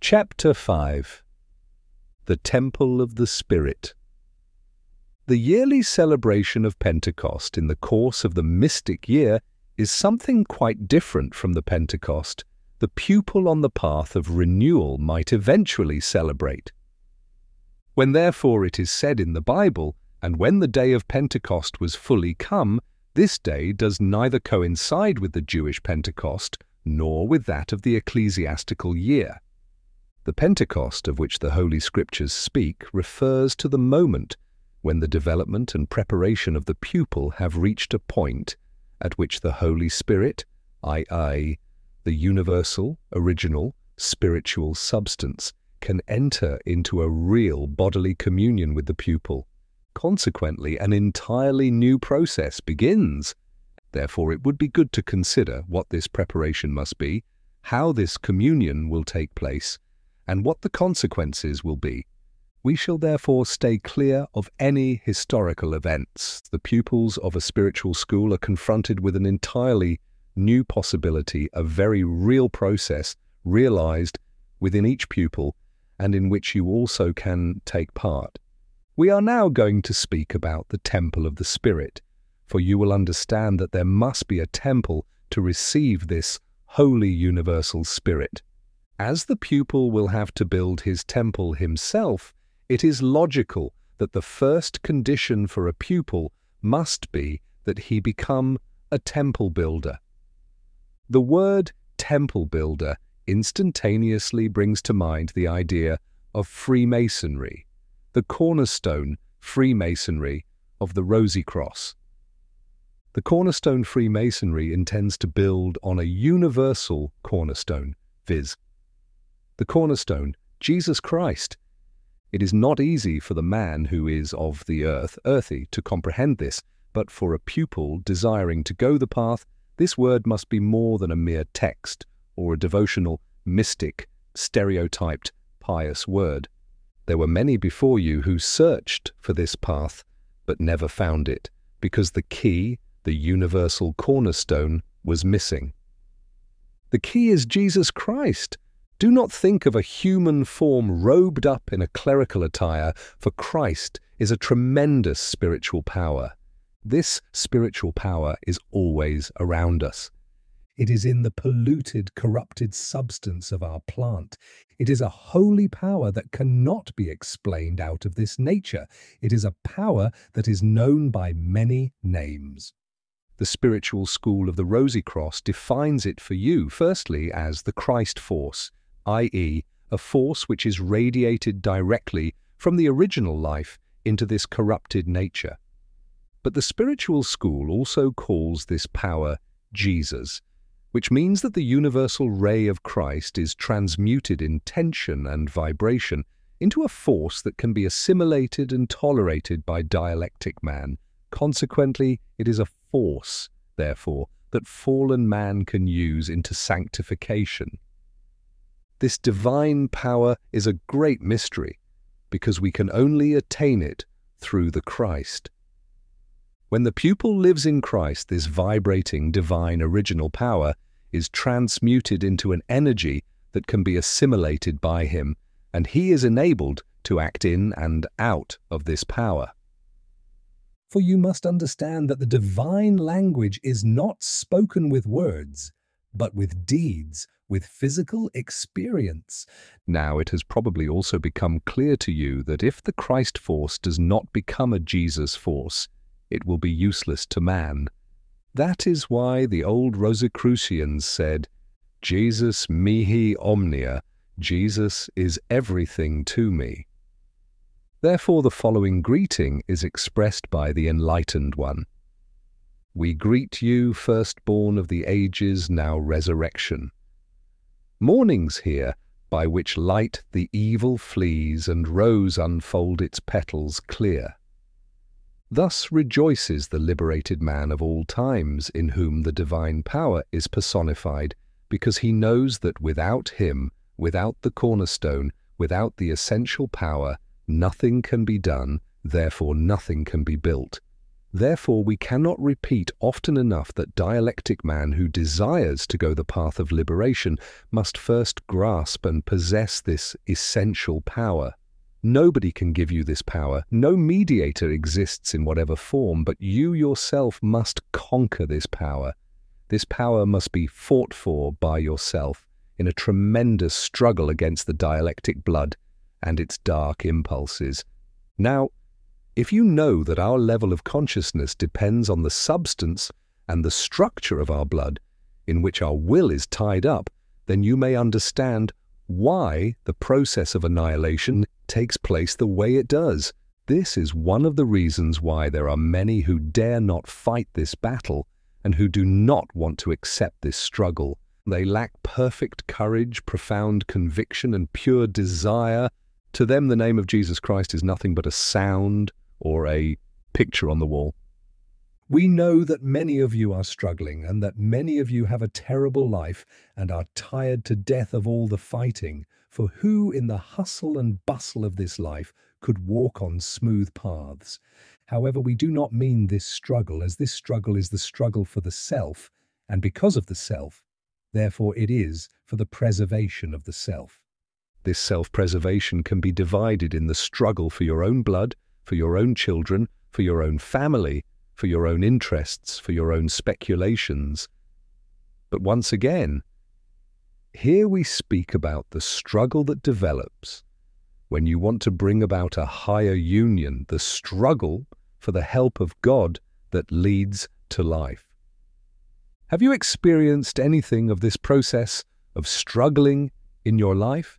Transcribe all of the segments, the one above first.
Chapter 5. The Temple of the Spirit. The yearly celebration of Pentecost in the course of the mystic year is something quite different from the Pentecost the pupil on the path of renewal might eventually celebrate. When therefore it is said in the Bible, "And when the day of Pentecost was fully come," this day does neither coincide with the Jewish Pentecost nor with that of the ecclesiastical year. The Pentecost of which the Holy Scriptures speak refers to the moment when the development and preparation of the pupil have reached a point at which the Holy Spirit, i.e., the universal, original, spiritual substance, can enter into a real bodily communion with the pupil. Consequently, an entirely new process begins. Therefore, it would be good to consider what this preparation must be, how this communion will take place, and what the consequences will be. We shall therefore stay clear of any historical events. The pupils of a spiritual school are confronted with an entirely new possibility, a very real process realized within each pupil and in which you also can take part. We are now going to speak about the temple of the Spirit, for you will understand that there must be a temple to receive this holy universal Spirit. As the pupil will have to build his temple himself, it is logical that the first condition for a pupil must be that he become a temple builder. The word temple builder instantaneously brings to mind the idea of Freemasonry, the cornerstone Freemasonry of the Rosy Cross. The cornerstone Freemasonry intends to build on a universal cornerstone, viz., the cornerstone, Jesus Christ. It is not easy for the man who is of the earthy, to comprehend this, but for a pupil desiring to go the path, this word must be more than a mere text or a devotional, mystic, stereotyped, pious word. There were many before you who searched for this path, but never found it, because the key, the universal cornerstone, was missing. The key is Jesus Christ. Do not think of a human form robed up in a clerical attire, for Christ is a tremendous spiritual power. This spiritual power is always around us. It is in the polluted, corrupted substance of our plant. It is a holy power that cannot be explained out of this nature. It is a power that is known by many names. The spiritual school of the Rosy Cross defines it for you, firstly, as the Christ force, i.e., a force which is radiated directly from the original life into this corrupted nature. But the spiritual school also calls this power Jesus, which means that the universal ray of Christ is transmuted in tension and vibration into a force that can be assimilated and tolerated by dialectic man. Consequently, it is a force, therefore, that fallen man can use into sanctification. This divine power is a great mystery, because we can only attain it through the Christ. When the pupil lives in Christ, this vibrating divine original power is transmuted into an energy that can be assimilated by him, and he is enabled to act in and out of this power. For you must understand that the divine language is not spoken with words, but with deeds, with physical experience. Now it has probably also become clear to you that if the Christ force does not become a Jesus force, it will be useless to man. That is why the old Rosicrucians said, Jesus mihi omnia, Jesus is everything to me. Therefore the following greeting is expressed by the Enlightened One. We greet you, firstborn of the ages, now resurrection. Morning's here, by which light the evil flees and rose unfold its petals clear. Thus rejoices the liberated man of all times, in whom the divine power is personified, because he knows that without him, without the cornerstone, without the essential power, nothing can be done, therefore nothing can be built. Therefore, we cannot repeat often enough that dialectic man who desires to go the path of liberation must first grasp and possess this essential power. Nobody can give you this power. No mediator exists in whatever form, but you yourself must conquer this power. This power must be fought for by yourself in a tremendous struggle against the dialectic blood and its dark impulses. Now, if you know that our level of consciousness depends on the substance and the structure of our blood, in which our will is tied up, then you may understand why the process of annihilation takes place the way it does. This is one of the reasons why there are many who dare not fight this battle and who do not want to accept this struggle. They lack perfect courage, profound conviction, and pure desire. To them, the name of Jesus Christ is nothing but a sound or a picture on the wall. We know that many of you are struggling and that many of you have a terrible life and are tired to death of all the fighting, for who in the hustle and bustle of this life could walk on smooth paths? However, we do not mean this struggle, as this struggle is the struggle for the self, and because of the self, therefore it is for the preservation of the self. This self-preservation can be divided in the struggle for your own blood, for your own children, for your own family, for your own interests, for your own speculations. But once again, here we speak about the struggle that develops when you want to bring about a higher union, the struggle for the help of God that leads to life. Have you experienced anything of this process of struggling in your life?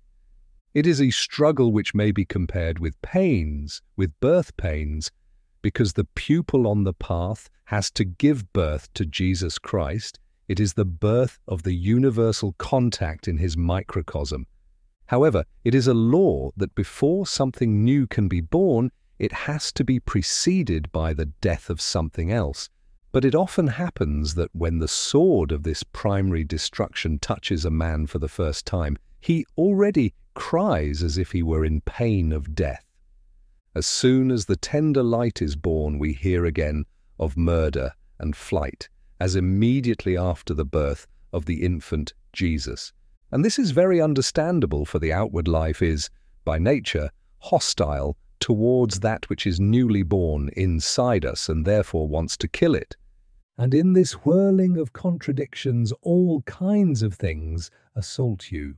It is a struggle which may be compared with pains, with birth pains, because the pupil on the path has to give birth to Jesus Christ. It is the birth of the universal contact in his microcosm. However, it is a law that before something new can be born, it has to be preceded by the death of something else. But it often happens that when the sword of this primary destruction touches a man for the first time, he already cries as if he were in pain of death. As soon as the tender light is born, we hear again of murder and flight, as immediately after the birth of the infant Jesus. And this is very understandable, for the outward life is, by nature, hostile towards that which is newly born inside us and therefore wants to kill it. And in this whirling of contradictions, all kinds of things assault you.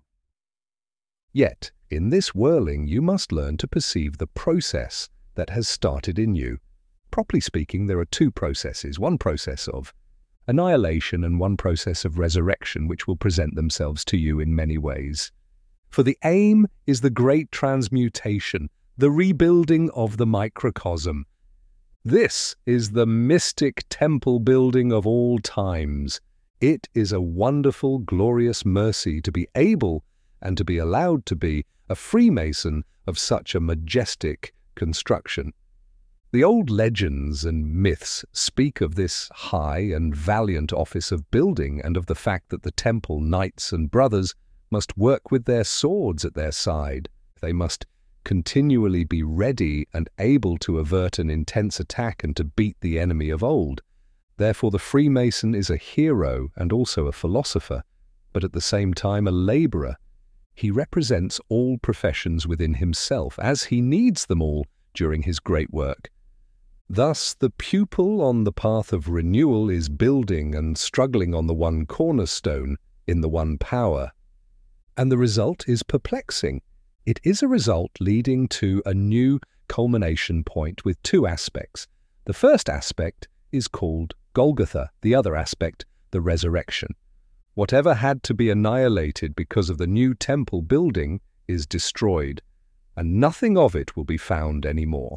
Yet, in this whirling, you must learn to perceive the process that has started in you. Properly speaking, there are two processes, one process of annihilation and one process of resurrection, which will present themselves to you in many ways. For the aim is the great transmutation, the rebuilding of the microcosm. This is the mystic temple building of all times. It is a wonderful, glorious mercy to be able and to be allowed to be a Freemason of such a majestic construction. The old legends and myths speak of this high and valiant office of building and of the fact that the temple knights and brothers must work with their swords at their side. They must continually be ready and able to avert an intense attack and to beat the enemy of old. Therefore, the Freemason is a hero and also a philosopher, but at the same time a laborer. He represents all professions within himself, as he needs them all during his great work. Thus, the pupil on the path of renewal is building and struggling on the one cornerstone, in the one power. And the result is perplexing. It is a result leading to a new culmination point with two aspects. The first aspect is called Golgotha, the other aspect, the resurrection. Whatever had to be annihilated because of the new temple building is destroyed, and nothing of it will be found any more.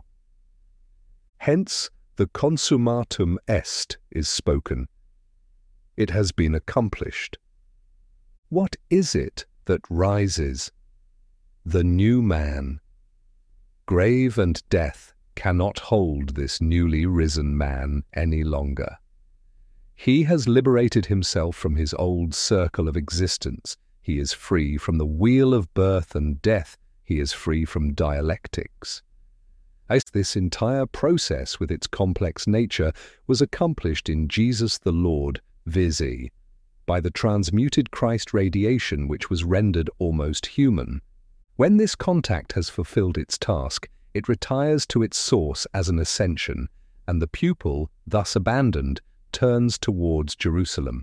Hence, the consummatum est is spoken. It has been accomplished. What is it that rises? The new man. Grave and death cannot hold this newly risen man any longer. He has liberated himself from his old circle of existence. He is free from the wheel of birth and death. He is free from dialectics. As this entire process with its complex nature was accomplished in Jesus the Lord, viz., by the transmuted Christ radiation which was rendered almost human. When this contact has fulfilled its task, it retires to its source as an ascension, and the pupil, thus abandoned, turns towards Jerusalem.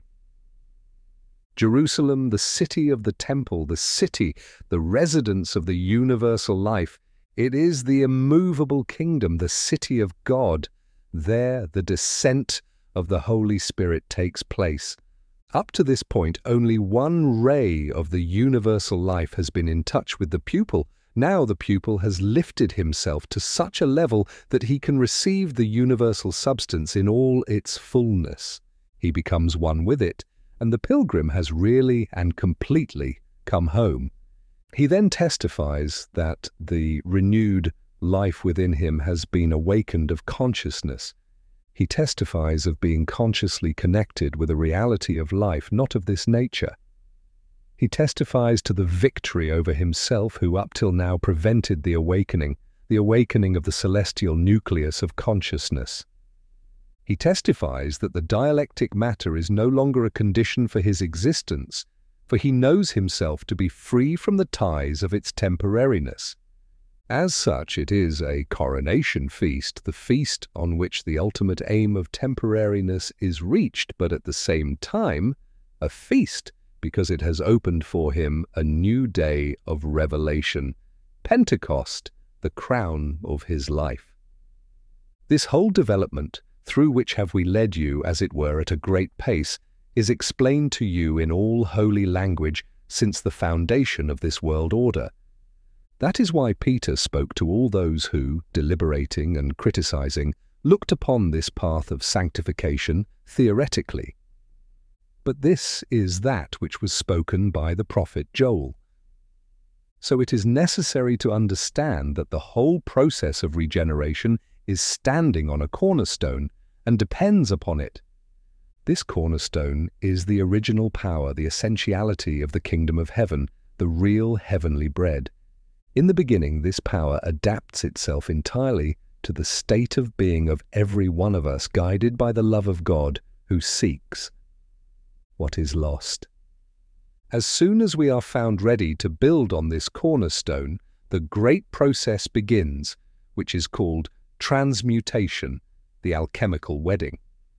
Jerusalem, the city of the temple, the city, the residence of the universal life, it is the immovable kingdom, the city of God. There the descent of the Holy Spirit takes place. Up to this point, only one ray of the universal life has been in touch with the pupil. Now the pupil has lifted himself to such a level that he can receive the universal substance in all its fullness. He becomes one with it, and the pilgrim has really and completely come home. He then testifies that the renewed life within him has been awakened of consciousness. He testifies of being consciously connected with a reality of life not of this nature. He testifies to the victory over himself who up till now prevented the awakening of the celestial nucleus of consciousness. He testifies that the dialectic matter is no longer a condition for his existence, for he knows himself to be free from the ties of its temporariness. As such, it is a coronation feast, the feast on which the ultimate aim of temporariness is reached, but at the same time, a feast because it has opened for him a new day of revelation, Pentecost, the crown of his life. This whole development, through which have we led you, as it were, at a great pace, is explained to you in all holy language since the foundation of this world order. That is why Peter spoke to all those who, deliberating and criticizing, looked upon this path of sanctification theoretically. But this is that which was spoken by the prophet Joel. So it is necessary to understand that the whole process of regeneration is standing on a cornerstone and depends upon it. This cornerstone is the original power, the essentiality of the kingdom of heaven, the real heavenly bread. In the beginning, this power adapts itself entirely to the state of being of every one of us, guided by the love of God who seeks what is lost. As soon as we are found ready to build on this cornerstone, the great process begins, which is called transmutation, the alchemical wedding.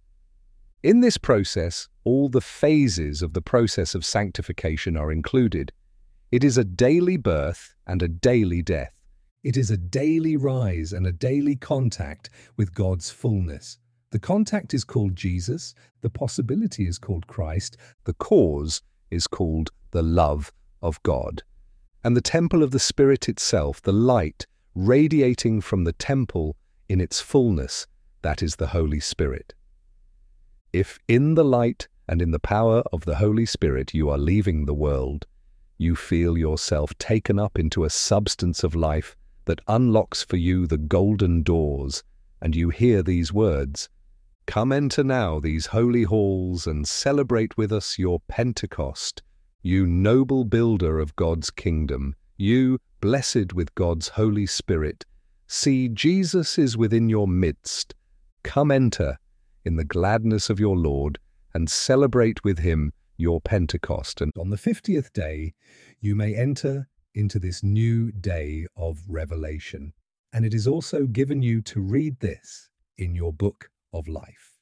In this process, all the phases of the process of sanctification are included. It is a daily birth and a daily death. It is a daily rise and a daily contact with God's fullness. The contact is called Jesus, the possibility is called Christ, the cause is called the love of God. And the temple of the Spirit itself, the light radiating from the temple in its fullness, that is the Holy Spirit. If in the light and in the power of the Holy Spirit you are leaving the world, you feel yourself taken up into a substance of life that unlocks for you the golden doors, and you hear these words, "Come enter now these holy halls and celebrate with us your Pentecost, you noble builder of God's kingdom, you blessed with God's Holy Spirit. See, Jesus is within your midst. Come enter in the gladness of your Lord and celebrate with him your Pentecost. And on the 50th day, you may enter into this new day of revelation. And it is also given you to read this in your book of life."